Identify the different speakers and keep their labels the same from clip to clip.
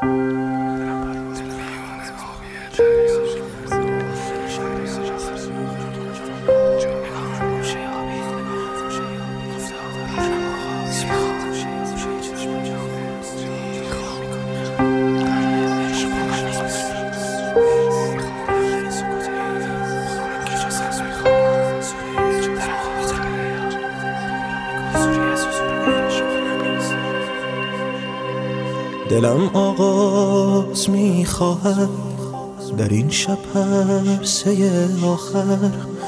Speaker 1: دلم آغاز میخواهد در این شب پرسه آخر،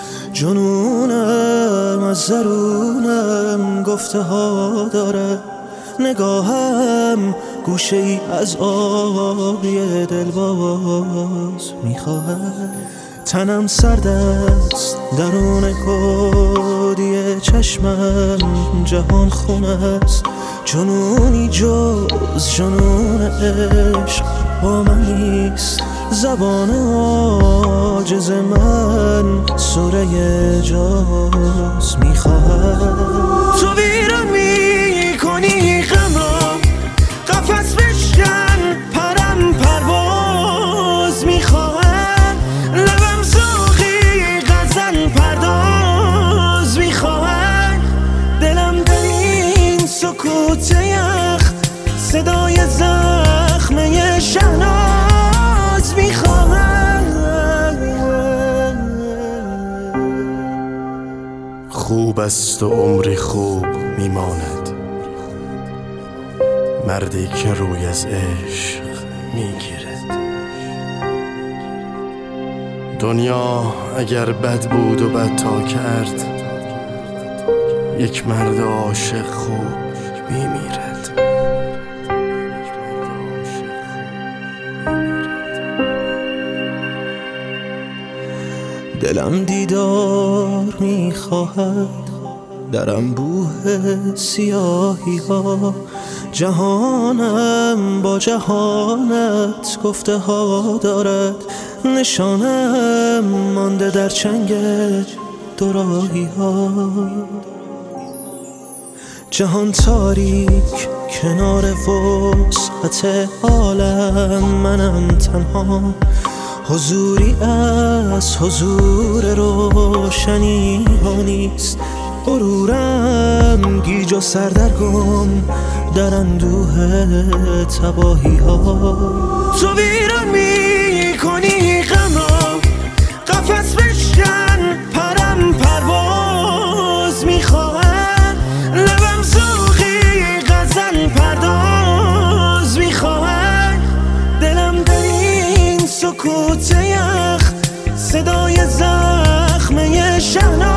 Speaker 1: جنونم از درونم گفته ها داره، نگاهم گوشه ای از آبی دلباز میخواهد. تنم سرد است درون کودی چشمم، جهان خون است، جنونی جز جنون عشق با من نیست. زبان عاجز من سوره جاز میخواهد. تو ویران میکنی غم را، قفس بشکن پرم پرواز میخواهد. لبم زاغی غزل پرداز میخواهد. دلم در این سکوت یخ صدای زخمه شهناز میخواهد.
Speaker 2: خوب است و عمری خوب میماند، مردی که روی از عشق میگیرد. دنیا اگر بد بود و بد تا کرد، یک مرد عاشق خوب میمیرد.
Speaker 1: دلم دیدار میخواهد در انبوه سیاهی ها، جهانم با جهانت گفته ها دارد، نشانم مانده در چنگ دوراهی ها. جهان تاریک کنار وسعت عالم، منم تنها، حضوری از حضور روشنی ها نیست. غرورم گیج و سردرگم در اندوه تباهی ها.
Speaker 3: تو ویران میکنی غم را، قفس بشکن پرم پرواز میخواهد. لبم زاغی غزل پرداز میخواهد. دلم در این سکوت یخ صدای زخمه شهناز